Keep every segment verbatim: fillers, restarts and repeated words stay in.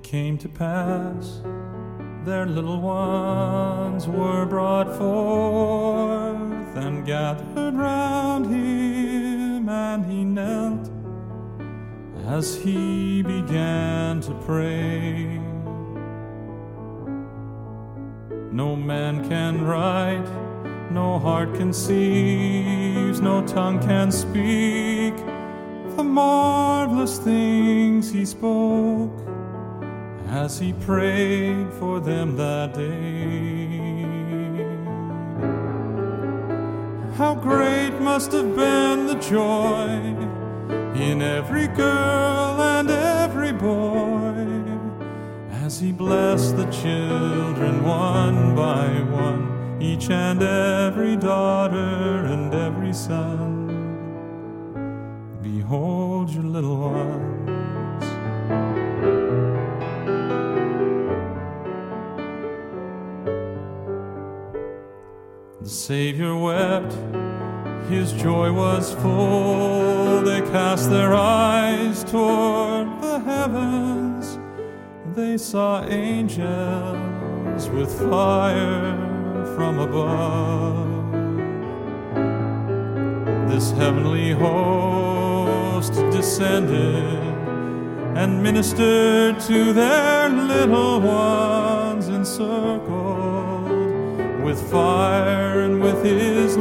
came to pass, their little ones were brought forth and gathered round him, and he knelt as he began to pray. No man can write, no heart conceives, no tongue can speak the marvelous things he spoke as he prayed for them that day. How great must have been the joy in every girl and every boy as he blessed the children one by one, each and every daughter and every son. Behold your little ones. The Savior wept, his joy was full. They cast their eyes toward the heavens. They saw angels with fire from above. This heavenly host descended and ministered to their little ones, encircled with fire and with his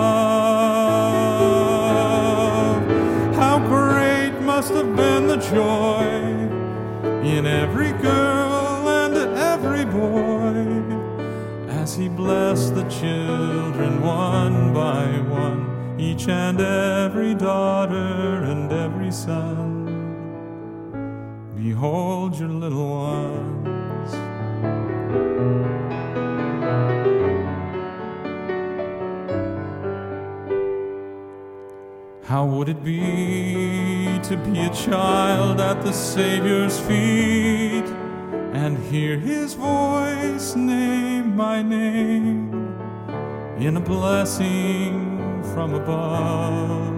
love. How great must have been the joy in every girl and every boy as he blessed the children one by one, each and every daughter and every son. Behold your little ones. How would it be to be a child at the Savior's feet and hear his voice name my name in a blessing from above?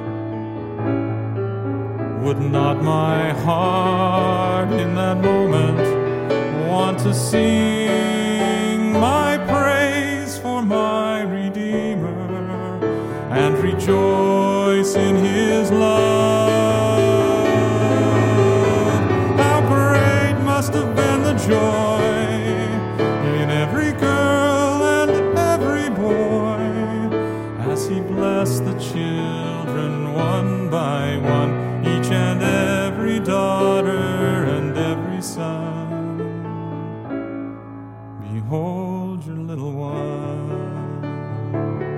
Would not my heart in that moment want to sing my praise for my Redeemer and rejoice in his love? How great must have been the joy in every girl and every boy as he blessed the children one by one, each and every daughter and every son. Behold your little one.